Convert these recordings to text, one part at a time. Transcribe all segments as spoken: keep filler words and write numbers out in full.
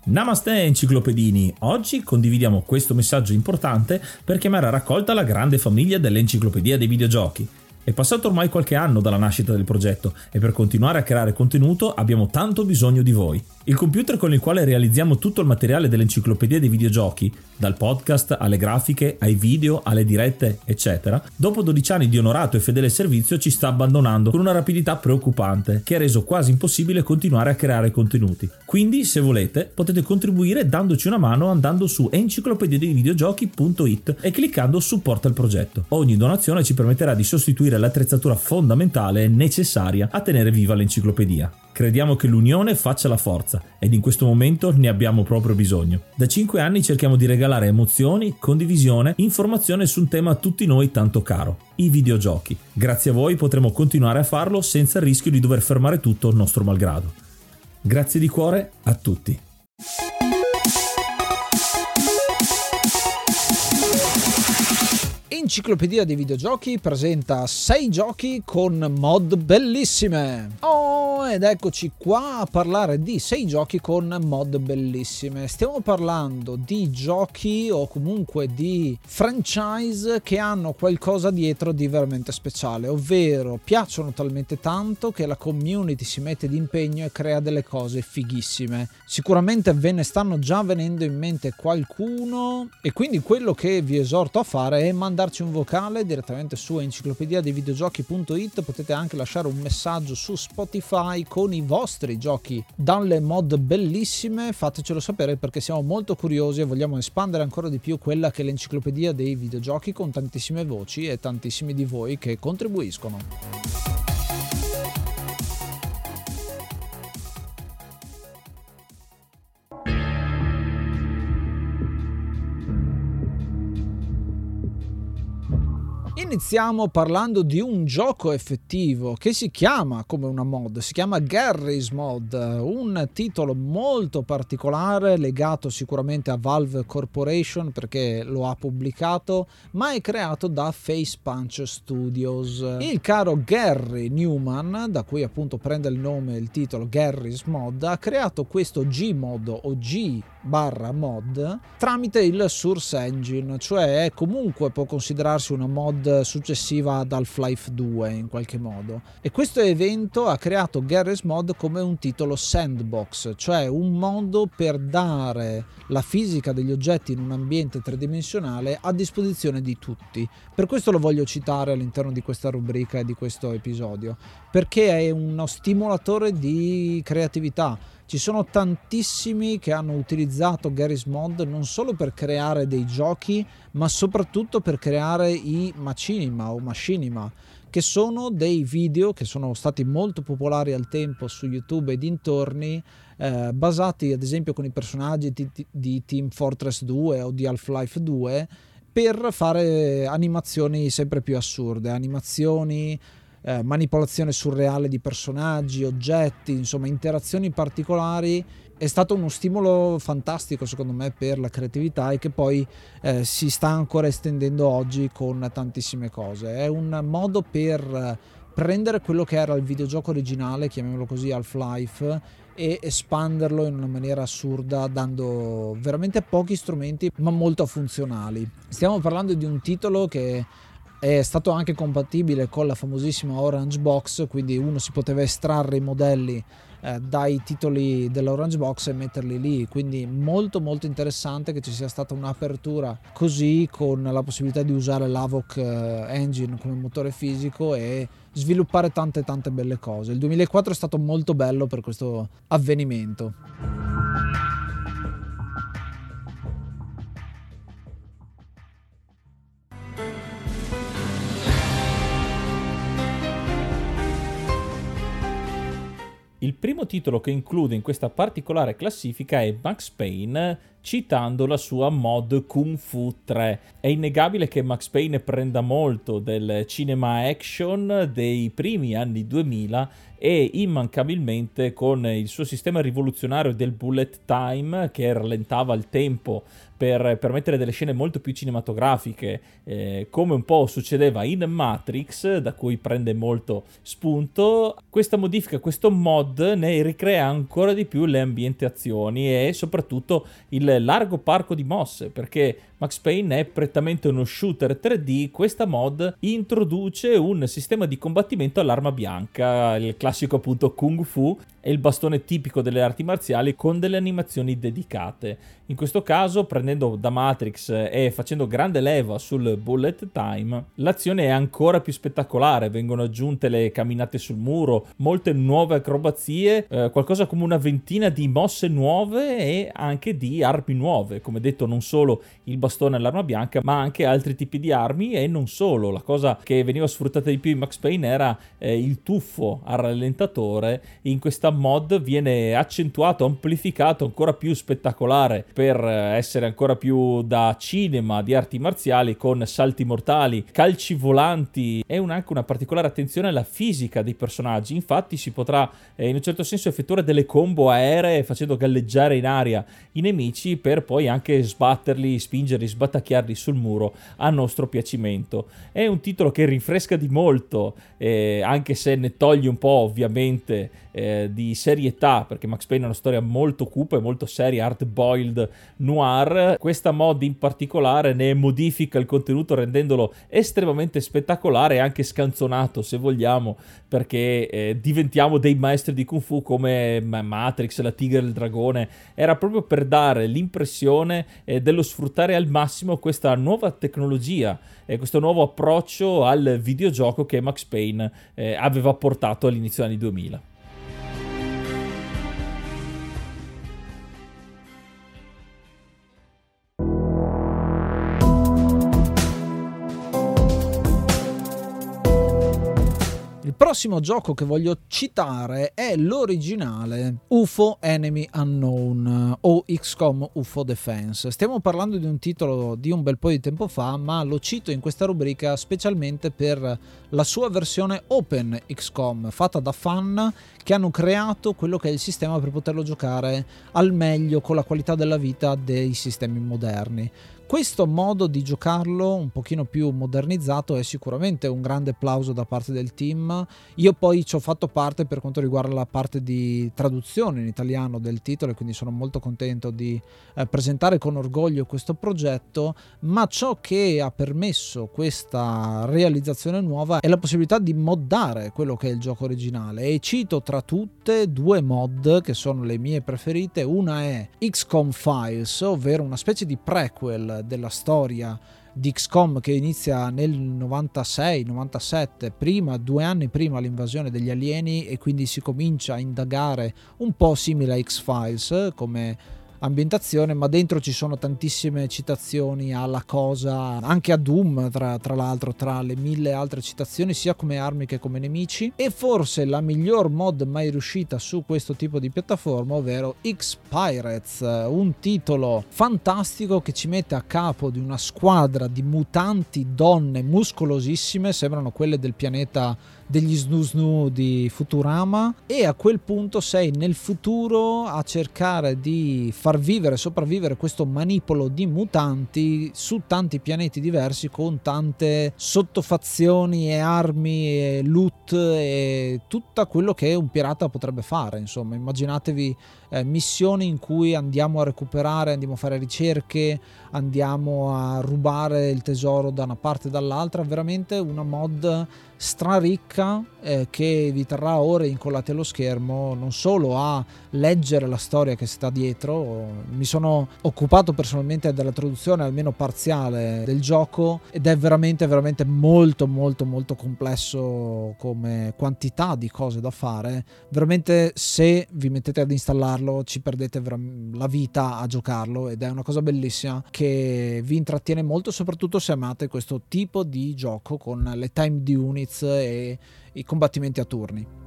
Namaste enciclopedini, oggi condividiamo questo messaggio importante per chiamare a raccolta la grande famiglia dell'Enciclopedia dei Videogiochi. È passato ormai qualche anno dalla nascita del progetto e per continuare a creare contenuto abbiamo tanto bisogno di voi. Il computer con il quale realizziamo tutto il materiale dell'Enciclopedia dei Videogiochi, dal podcast alle grafiche, ai video, alle dirette, eccetera, dopo dodici anni di onorato e fedele servizio ci sta abbandonando con una rapidità preoccupante che ha reso quasi impossibile continuare a creare contenuti. Quindi, se volete, potete contribuire dandoci una mano andando su enciclopedia dei videogiochi punto it e cliccando supporta il progetto. Ogni donazione ci permetterà di sostituire l'attrezzatura fondamentale necessaria a tenere viva l'enciclopedia. Crediamo che l'unione faccia la forza ed in questo momento ne abbiamo proprio bisogno. Da cinque anni cerchiamo di regalare emozioni, condivisione, informazione su un tema a tutti noi tanto caro, i videogiochi. Grazie a voi potremo continuare a farlo senza il rischio di dover fermare tutto nostro malgrado. Grazie di cuore a tutti. Enciclopedia dei Videogiochi presenta sei giochi con mod bellissime. Oh, ed eccoci qua a parlare di sei giochi con mod bellissime. Stiamo parlando di giochi o comunque di franchise che hanno qualcosa dietro di veramente speciale, ovvero piacciono talmente tanto che la community si mette d'impegno e crea delle cose fighissime. Sicuramente ve ne stanno già venendo in mente qualcuno e quindi quello che vi esorto a fare è mandarci un vocale direttamente su enciclopedia dei videogiochi punto it. Potete anche lasciare un messaggio su Spotify con i vostri giochi dalle mod bellissime, fatecelo sapere perché siamo molto curiosi e vogliamo espandere ancora di più quella che è l'enciclopedia dei videogiochi con tantissime voci e tantissimi di voi che contribuiscono. Iniziamo parlando di un gioco effettivo che si chiama come una mod, si chiama Garry's Mod, un titolo molto particolare legato sicuramente a Valve Corporation perché lo ha pubblicato, ma è creato da Face Punch Studios. Il caro Gary Newman, da cui appunto prende il nome il titolo Garry's Mod, ha creato questo Gmod o G barra mod tramite il Source Engine, cioè comunque può considerarsi una mod successiva ad Half-Life due in qualche modo, e questo evento ha creato Garry's Mod come un titolo sandbox, cioè un modo per dare la fisica degli oggetti in un ambiente tridimensionale a disposizione di tutti. Per questo lo voglio citare all'interno di questa rubrica e di questo episodio, perché è uno stimolatore di creatività. Ci sono tantissimi che hanno utilizzato Garry's Mod non solo per creare dei giochi, ma soprattutto per creare i machinima o machinima, che sono dei video che sono stati molto popolari al tempo su YouTube e dintorni, eh, basati ad esempio con i personaggi di, di Team Fortress due o di Half-Life due, per fare animazioni sempre più assurde, animazioni Eh, manipolazione surreale di personaggi, oggetti, insomma interazioni particolari. È stato uno stimolo fantastico secondo me per la creatività e che poi eh, si sta ancora estendendo oggi con tantissime cose. È un modo per prendere quello che era il videogioco originale, chiamiamolo così, Half-Life, e espanderlo in una maniera assurda, dando veramente pochi strumenti ma molto funzionali. Stiamo parlando di un titolo che è stato anche compatibile con la famosissima Orange Box, quindi uno si poteva estrarre i modelli eh, dai titoli dell'Orange Box e metterli lì, quindi molto molto interessante che ci sia stata un'apertura così, con la possibilità di usare l'Avoc eh, Engine come motore fisico e sviluppare tante tante belle cose. Il duemilaquattro è stato molto bello per questo avvenimento. Il primo titolo che include in questa particolare classifica è Max Payne, citando la sua mod Kung Fu tre. È innegabile che Max Payne prenda molto del cinema action dei primi anni duemila e immancabilmente con il suo sistema rivoluzionario del bullet time, che rallentava il tempo per permettere delle scene molto più cinematografiche, eh, come un po' succedeva in Matrix, da cui prende molto spunto. Questa modifica, questo mod ne ricrea ancora di più le ambientazioni e soprattutto il largo parco di mosse, perché Max Payne è prettamente uno shooter tre D. Questa mod introduce un sistema di combattimento all'arma bianca, il classico appunto Kung Fu, e il bastone tipico delle arti marziali con delle animazioni dedicate. In questo caso, prendendo da Matrix e facendo grande leva sul bullet time, l'azione è ancora più spettacolare. Vengono aggiunte le camminate sul muro, molte nuove acrobazie, eh, qualcosa come una ventina di mosse nuove e anche di armi nuove. Come detto, non solo il bastone e l'arma bianca, ma anche altri tipi di armi, e non solo. La cosa che veniva sfruttata di più in Max Payne era eh, il tuffo al rallentatore. In questa mod viene accentuato, amplificato, ancora più spettacolare per essere ancora più da cinema di arti marziali, con salti mortali, calci volanti e un, anche una particolare attenzione alla fisica dei personaggi. Infatti si potrà eh, in un certo senso effettuare delle combo aeree facendo galleggiare in aria i nemici per poi anche sbatterli, spingerli, sbattacchiarli sul muro a nostro piacimento. È un titolo che rinfresca di molto, eh, anche se ne toglie un po' ovviamente eh, di serietà, perché Max Payne è una storia molto cupa e molto seria, hard-boiled noir. Questa mod in particolare ne modifica il contenuto rendendolo estremamente spettacolare e anche scanzonato, se vogliamo, perché eh, diventiamo dei maestri di Kung Fu come Matrix, la Tigre e il Dragone. Era proprio per dare l'impressione eh, dello sfruttare al massimo questa nuova tecnologia e eh, questo nuovo approccio al videogioco che Max Payne eh, aveva portato all'inizio degli anni duemila. Il prossimo gioco che voglio citare è l'originale U F O Enemy Unknown o X COM U F O Defense. Stiamo parlando di un titolo di un bel po' di tempo fa, ma lo cito in questa rubrica specialmente per la sua versione Open X COM, fatta da fan che hanno creato quello che è il sistema per poterlo giocare al meglio con la qualità della vita dei sistemi moderni. Questo modo di giocarlo un pochino più modernizzato è sicuramente un grande applauso da parte del team. Io poi ci ho fatto parte per quanto riguarda la parte di traduzione in italiano del titolo e quindi sono molto contento di eh, presentare con orgoglio questo progetto, ma ciò che ha permesso questa realizzazione nuova è la possibilità di moddare quello che è il gioco originale, e cito tra tutte due mod che sono le mie preferite. Una è X COM Files, ovvero una specie di prequel della storia di X COM che inizia nel novantasei novantasette, prima, due anni prima l'invasione degli alieni, e quindi si comincia a indagare un po' simile a X-Files come ambientazione, ma dentro ci sono tantissime citazioni alla Cosa, anche a Doom tra, tra l'altro, tra le mille altre citazioni sia come armi che come nemici. E forse la miglior mod mai riuscita su questo tipo di piattaforma, ovvero X-Pirates, un titolo fantastico che ci mette a capo di una squadra di mutanti donne muscolosissime, sembrano quelle del pianeta degli Snoo Snoo di Futurama, e a quel punto sei nel futuro a cercare di far vivere, sopravvivere questo manipolo di mutanti su tanti pianeti diversi, con tante sottofazioni e armi e loot e tutto quello che un pirata potrebbe fare. Insomma, immaginatevi eh, missioni in cui andiamo a recuperare, andiamo a fare ricerche, andiamo a rubare il tesoro da una parte e dall'altra. Veramente una mod straricca eh, che vi terrà ore incollate allo schermo, non solo a leggere la storia che sta dietro. Mi sono occupato personalmente della traduzione almeno parziale del gioco ed è veramente veramente molto molto molto complesso come quantità di cose da fare. Veramente, se vi mettete ad installarlo ci perdete la vita a giocarlo, ed è una cosa bellissima che vi intrattiene molto, soprattutto se amate questo tipo di gioco con le timed units e i combattimenti a turni.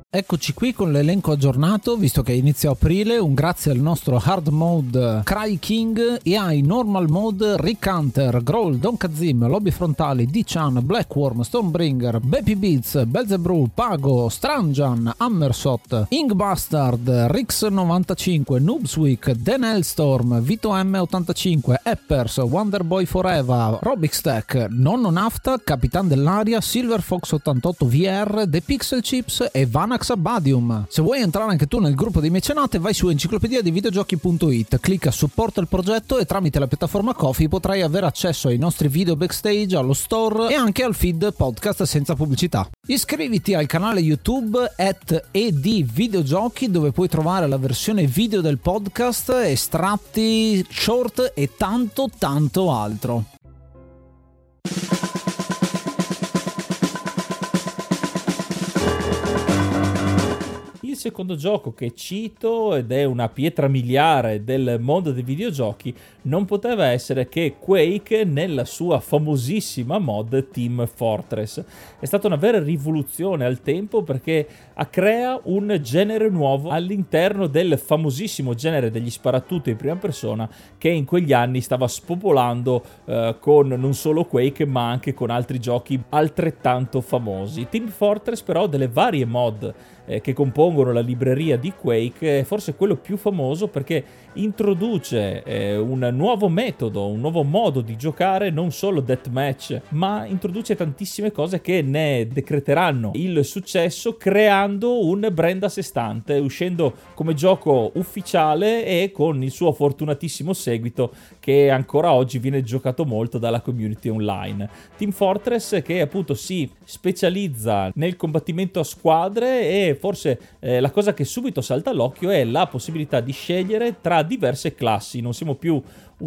Eccoci qui con l'elenco aggiornato, visto che inizia aprile. Un grazie al nostro hard mode Cry King e ai normal mode Rick Hunter, Growl, Don Kazim, Lobby Frontali, D-Chan, Blackworm, Stonebringer, Baby Beats, Belzebrew, Pago, Stranjan, Hammersot, Inkbastard, Rix novantacinque, Noobsweek, Dan Hellstorm, Vito M ottantacinque, Eppers, Wonderboy Forever, Robix Tech, Nonno Nafta, Capitan dell'Aria, Silver Fox ottantotto V R, The Pixel Chips e Vanax Abadium. Se vuoi entrare anche tu nel gruppo dei mecenate, vai su enciclopedia di videogiochi punto it, clicca supporta il progetto e tramite la piattaforma Ko-fi potrai avere accesso ai nostri video backstage, allo store e anche al feed podcast senza pubblicità. Iscriviti al canale YouTube at edvideogiochi, dove puoi trovare la versione video del podcast, estratti, short e tanto tanto altro. Il secondo gioco che cito, ed è una pietra miliare del mondo dei videogiochi, non poteva essere che Quake nella sua famosissima mod Team Fortress. È stata una vera rivoluzione al tempo, perché crea un genere nuovo all'interno del famosissimo genere degli sparatutto in prima persona che in quegli anni stava spopolando eh, con non solo Quake ma anche con altri giochi altrettanto famosi. Team Fortress però, delle varie mod eh, che compongono la libreria di Quake, è forse quello più famoso perché introduce eh, un nuovo metodo, un nuovo modo di giocare, non solo deathmatch, ma introduce tantissime cose che ne decreteranno il successo, creando un brand a sé stante, uscendo come gioco ufficiale e con il suo fortunatissimo seguito che ancora oggi viene giocato molto dalla community online. Team Fortress, che appunto si specializza nel combattimento a squadre, e forse eh, la cosa che subito salta all'occhio è la possibilità di scegliere tra diverse classi. Non siamo più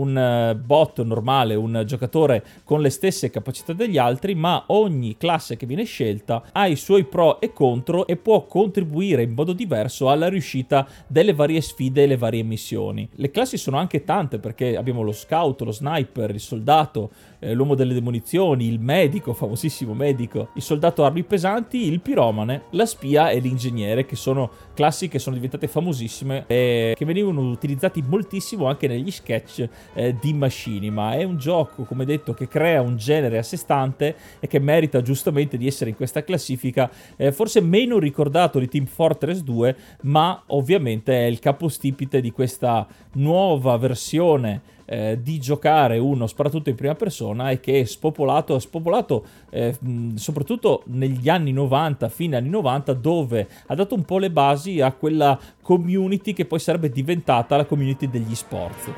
un bot normale, un giocatore con le stesse capacità degli altri, ma ogni classe che viene scelta ha i suoi pro e contro e può contribuire in modo diverso alla riuscita delle varie sfide e le varie missioni. Le classi sono anche tante, perché abbiamo lo scout, lo sniper, il soldato, eh, l'uomo delle demolizioni, il medico, famosissimo medico, il soldato armi pesanti, il piromane, la spia e l'ingegnere, che sono classi che sono diventate famosissime e che venivano utilizzati moltissimo anche negli sketch Eh, di Machinima. È un gioco, come detto, che crea un genere a sé stante e che merita giustamente di essere in questa classifica, eh, forse meno ricordato di Team Fortress due, ma ovviamente è il capostipite di questa nuova versione eh, di giocare uno sparatutto in prima persona, e che è spopolato, spopolato eh, soprattutto negli anni novanta, fine anni novanta, dove ha dato un po' le basi a quella community che poi sarebbe diventata la community degli sport.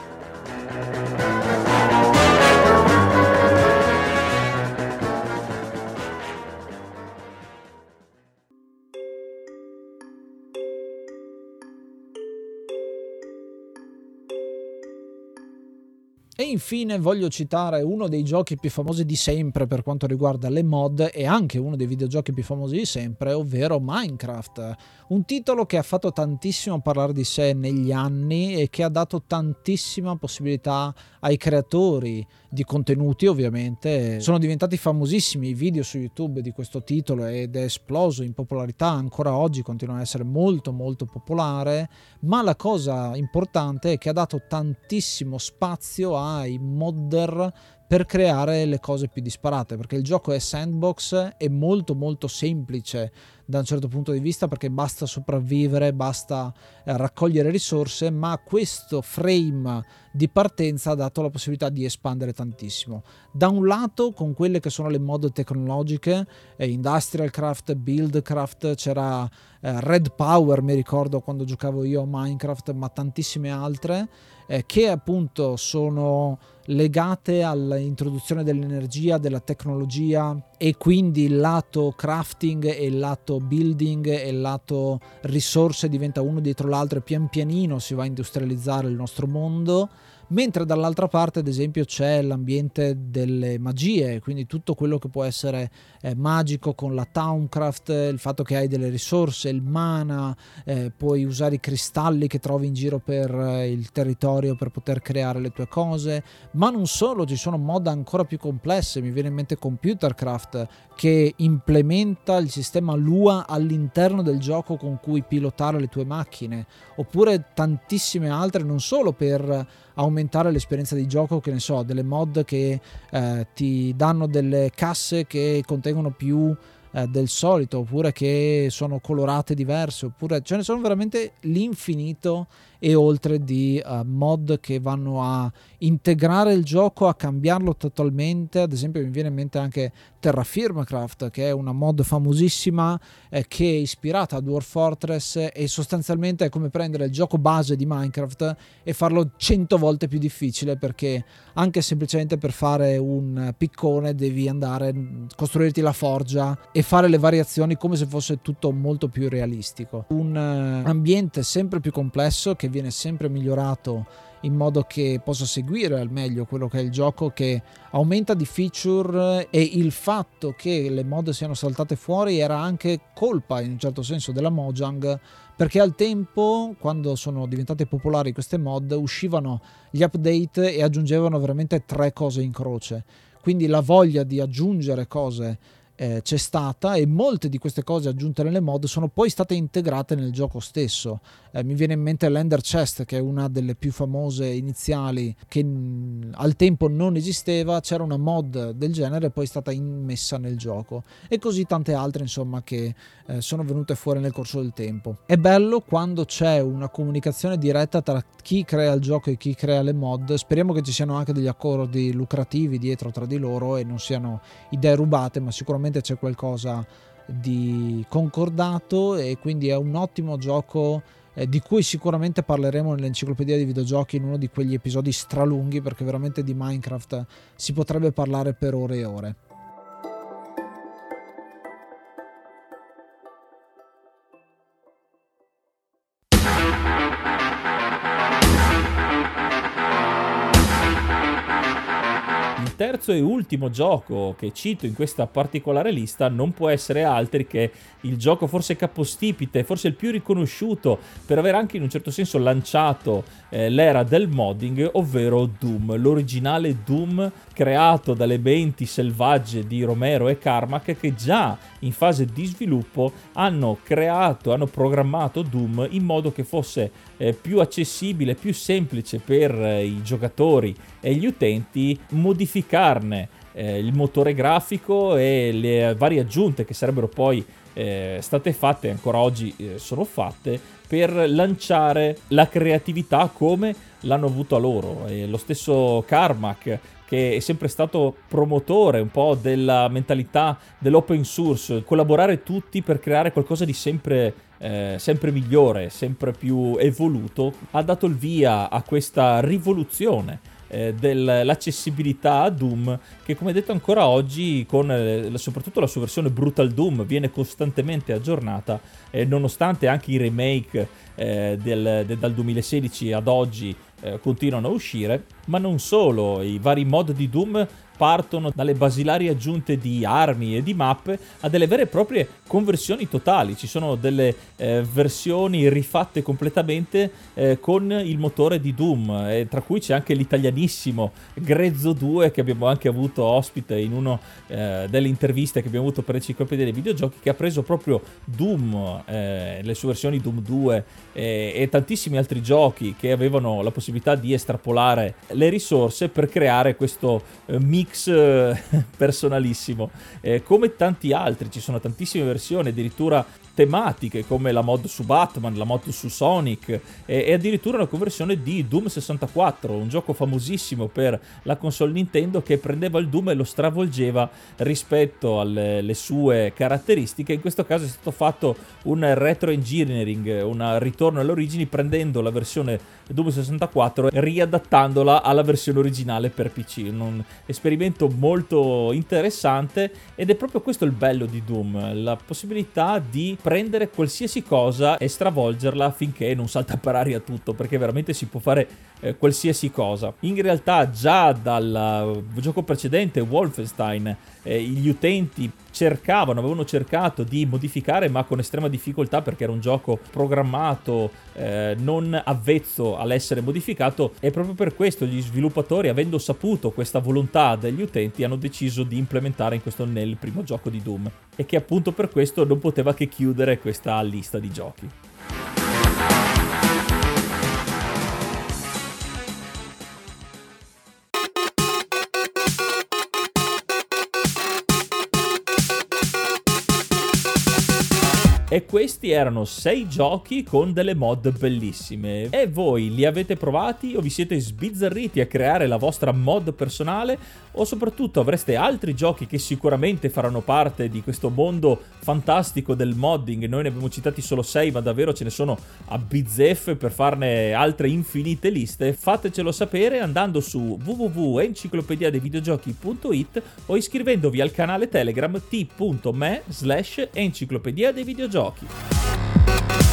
E infine voglio citare uno dei giochi più famosi di sempre per quanto riguarda le mod, e anche uno dei videogiochi più famosi di sempre, ovvero Minecraft. Un titolo che ha fatto tantissimo parlare di sé negli anni e che ha dato tantissima possibilità ai creatori di contenuti. Ovviamente sono diventati famosissimi i video su YouTube di questo titolo ed è esploso in popolarità, ancora oggi continua a essere molto molto popolare, ma la cosa importante è che ha dato tantissimo spazio ai modder per creare le cose più disparate, perché il gioco è sandbox, è molto molto semplice da un certo punto di vista, perché basta sopravvivere, basta eh, raccogliere risorse, ma questo frame di partenza ha dato la possibilità di espandere tantissimo. Da un lato con quelle che sono le mod tecnologiche, eh, Industrial Craft, Buildcraft, c'era eh, Red Power, mi ricordo quando giocavo io a Minecraft, ma tantissime altre eh, che appunto sono legate all'introduzione dell'energia, della tecnologia, e quindi il lato crafting e il lato building e il lato risorse diventa uno dietro l'altro e pian pianino si va a industrializzare il nostro mondo. mentre dall'altra parte ad esempio c'è l'ambiente delle magie, quindi tutto quello che può essere eh, magico con la Thaumcraft, il fatto che hai delle risorse, il mana, eh, puoi usare i cristalli che trovi in giro per eh, il territorio per poter creare le tue cose, ma non solo, ci sono mod ancora più complesse. Mi viene in mente Computercraft, che implementa il sistema Lua all'interno del gioco con cui pilotare le tue macchine, oppure tantissime altre, non solo per aumentare l'esperienza di gioco, che ne so, delle mod che eh, ti danno delle casse che contengono più eh, del solito, oppure che sono colorate diverse, oppure ce ne sono veramente l'infinito e oltre di uh, mod che vanno a integrare il gioco, a cambiarlo totalmente. Ad esempio mi viene in mente anche Terrafirmcraft, che è una mod famosissima eh, che è ispirata a Dwarf Fortress, e sostanzialmente è come prendere il gioco base di Minecraft e farlo cento volte più difficile, perché anche semplicemente per fare un piccone devi andare, costruirti la forgia e fare le variazioni come se fosse tutto molto più realistico. Un uh, ambiente sempre più complesso che viene sempre migliorato in modo che possa seguire al meglio quello che è il gioco, che aumenta di feature, e il fatto che le mod siano saltate fuori era anche colpa in un certo senso della Mojang, perché al tempo, quando sono diventate popolari queste mod, uscivano gli update e aggiungevano veramente tre cose in croce, quindi la voglia di aggiungere cose Eh, c'è stata, e molte di queste cose aggiunte nelle mod sono poi state integrate nel gioco stesso. Eh, mi viene in mente l'Ender Chest, che è una delle più famose iniziali, che mh, al tempo non esisteva, c'era una mod del genere e poi è stata immessa nel gioco, e così tante altre insomma che eh, sono venute fuori nel corso del tempo. È bello quando c'è una comunicazione diretta tra chi crea il gioco e chi crea le mod. Speriamo che ci siano anche degli accordi lucrativi dietro tra di loro e non siano idee rubate, ma sicuramente c'è qualcosa di concordato, e quindi è un ottimo gioco eh, di cui sicuramente parleremo nell'enciclopedia di videogiochi in uno di quegli episodi stralunghi, perché veramente di Minecraft si potrebbe parlare per ore e ore. Il terzo e ultimo gioco che cito in questa particolare lista non può essere altri che il gioco forse capostipite, forse il più riconosciuto per aver anche in un certo senso lanciato eh, l'era del modding, ovvero Doom, l'originale Doom creato dalle menti selvagge di Romero e Carmack, che già in fase di sviluppo hanno creato, hanno programmato Doom in modo che fosse eh, più accessibile, più semplice per eh, i giocatori e gli utenti modificarne eh, il motore grafico e le varie aggiunte che sarebbero poi eh, state fatte, ancora oggi eh, sono fatte, per lanciare la creatività come l'hanno avuto a loro. E lo stesso Carmack, che è sempre stato promotore un po' della mentalità dell'open source, collaborare tutti per creare qualcosa di sempre, eh, sempre migliore, sempre più evoluto, ha dato il via a questa rivoluzione eh, dell'accessibilità a Doom, che come detto ancora oggi, con eh, soprattutto la sua versione Brutal Doom, viene costantemente aggiornata, eh, nonostante anche i remake eh, del, del, dal duemilasedici ad oggi eh, continuano a uscire. Ma non solo, i vari mod di Doom partono dalle basilari aggiunte di armi e di mappe a delle vere e proprie conversioni totali. Ci sono delle eh, versioni rifatte completamente eh, con il motore di Doom, e tra cui c'è anche l'italianissimo Grezzo due, che abbiamo anche avuto ospite in una eh, delle interviste che abbiamo avuto per l'enciclopedia dei videogiochi, che ha preso proprio Doom, eh, le sue versioni Doom due eh, e tantissimi altri giochi che avevano la possibilità di estrapolare le risorse per creare questo eh, mix personalissimo. Eh, come tanti altri, ci sono tantissime versioni, addirittura tematiche, come la mod su Batman, la mod su Sonic, e, e addirittura una conversione di Doom sessantaquattro, un gioco famosissimo per la console Nintendo, che prendeva il Doom e lo stravolgeva rispetto alle le sue caratteristiche. In questo caso è stato fatto un retro engineering, un ritorno alle origini, prendendo la versione Doom sessantaquattro e riadattandola alla versione originale per P C. Un esperimento molto interessante, ed è proprio questo il bello di Doom, la possibilità di prendere qualsiasi cosa e stravolgerla finché non salta per aria tutto, perché veramente si può fare eh, qualsiasi cosa. In realtà già dal gioco precedente, Wolfenstein, eh, gli utenti cercavano, avevano cercato di modificare, ma con estrema difficoltà, perché era un gioco programmato eh, non avvezzo all'essere modificato, e proprio per questo gli sviluppatori, avendo saputo questa volontà degli utenti, hanno deciso di implementare in questo nel primo gioco di Doom, e che appunto per questo non poteva che chiudere questa lista di giochi. E questi erano sei giochi con delle mod bellissime. E voi li avete provati o vi siete sbizzarriti a creare la vostra mod personale? O soprattutto avreste altri giochi che sicuramente faranno parte di questo mondo fantastico del modding? Noi ne abbiamo citati solo sei, ma davvero ce ne sono a bizzeffe per farne altre infinite liste. Fatecelo sapere andando su w w w punto enciclopedia dei videogiochi punto it o iscrivendovi al canale Telegram t punto m e slash enciclopedia dei videogiochi.